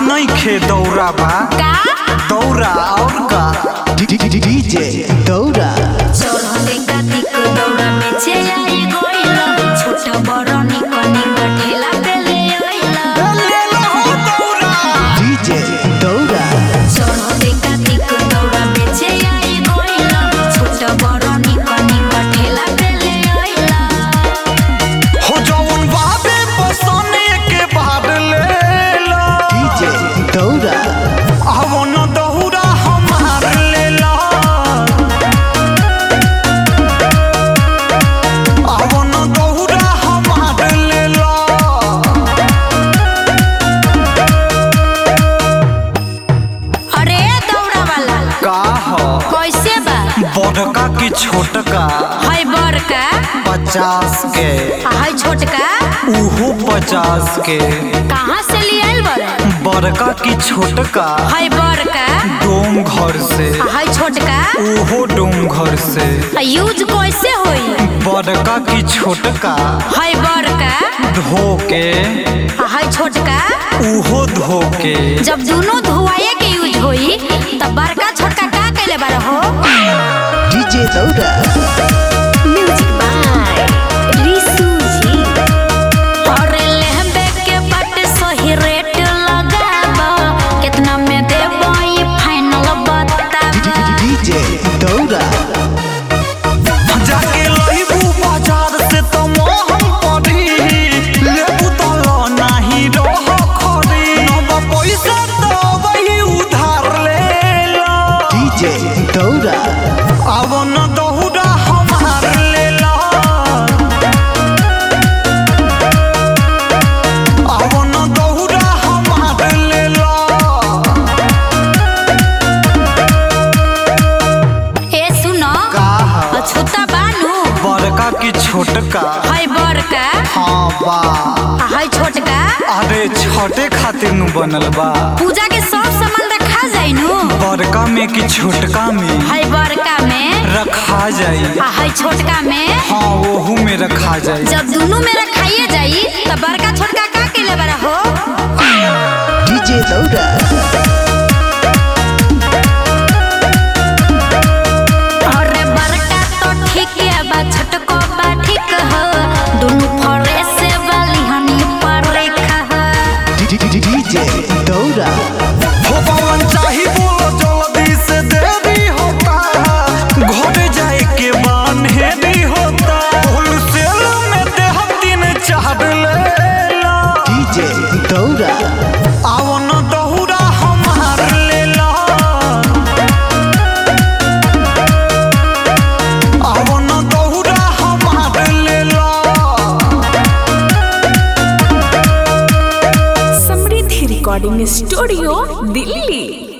नइखे दौरा बा का दौरा और का डीजे दौरा चढ़ते कातिक दौरा में चलाई गइला छोटा बड़ निकनी ठेला पे ले आइला ले लो हो दौरा डीजे दौरा चढ़ते कातिक दौरा में चलाई गइला छोटा बड़ निकनी ठेला पे ले आइला हो जौन बाबे पसने के बाद ले लो डीजे दौरा आवो न दौरा हमार ले लो आवो न दौरा हमार ले लो अरे दौरा वाला का हो कैसे बा बड़का की छोटका हाय बड़का 50 के हाय छोटका उहो 50 के कहाँ से ले आइल बड़े बड़का की छोटका हाय बड़का डोम घर से हाय छोटका उहो डोम घर से यूज कैसे होई बड़का की छोटका हाय बड़का धो के हाय छोटका उहो धो के जब दोनों धोवाए के यूज होई तब बड़का छोटका का कैले बार हो डीजे दौरा म्यूजिक बाय रिसू जी और लेहबे के बट सही रेट लगाबा कितना में देबो ये फाइनल बताबा डीजे दौरा जाके लइबू बाजार से तो मोहन पड़ी लेबू तो लो नाही रह खड़ी नब पैसा तो वही उधार ले लो डीजे दौरा आवो न दौरा हमार ले लो आवो न दौरा हमार ले लो ए सुनो का अछूता बानू बड़का की छोटका हाय बड़का हाँ बा हाय छोटका अरे छोटे खातिर नु बनल बा पूजा के सब सामान रखा जाई नु बड़का में कि छोटका में हाय बड़का में रखा जाई हाय छोटका में हाँ ओहू में रखा जाई जब दोनों में रखाइए जाई तब बड़का छोटका का केले बड़ा हो डीजे दौरा अरे बड़का तो ठीक है बा छोटको बा ठीक हो दोनों फरे से वाली हनी पर रेखा हो डीजे दौरा हो पवन चाही बोलो जल्दी से देरी होता घर जाए के बान्हे भी होता होलसेल में देह दिन चार ले लो डीजे दौरा आवो न दौरा हमार ले लो आवो न दौरा हमार ले लो समृद्धि रिकॉर्डिंग स्टूडियो दिल्ली।